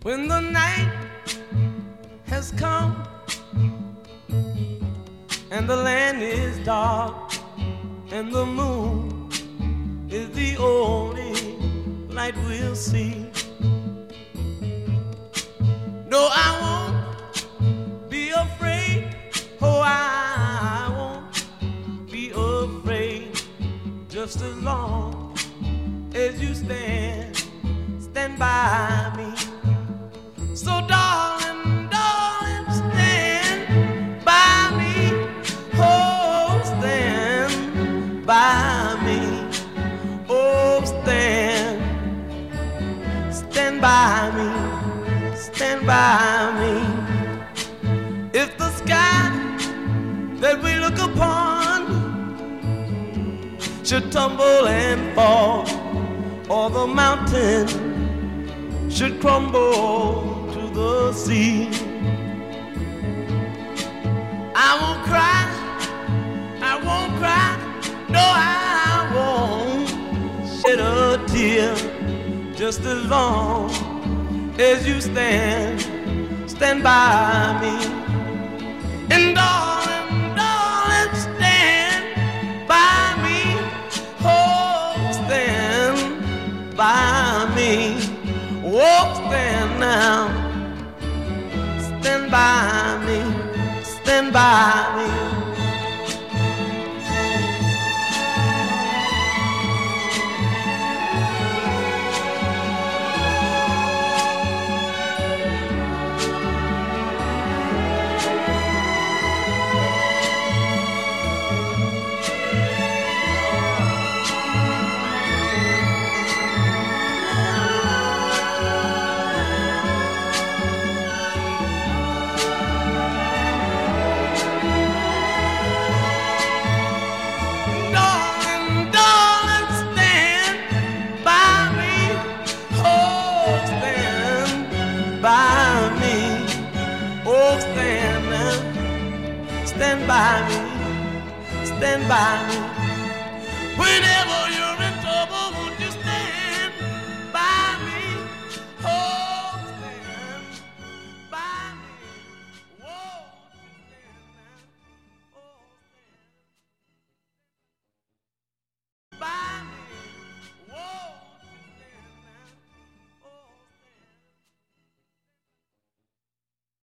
When the night has come and the land is dark and the moon is the only light we'll see. No, I won't be afraid. Oh, I won't be afraid. Just as long as you stand by me. So darling, darling, stand by me. Oh, stand by me. Oh, stand by me. Stand by me. If the sky that we look upon should tumble and fall, or the mountain should crumble to the sea, I won't cry, I won't cry, no, I won't shed a tear, just as long as you stand by me. And darling, darling, stand by me. Oh, stand by me. Oh, stand now. Stand by me. Stand by me. Stand by me, stand by me, whenever you're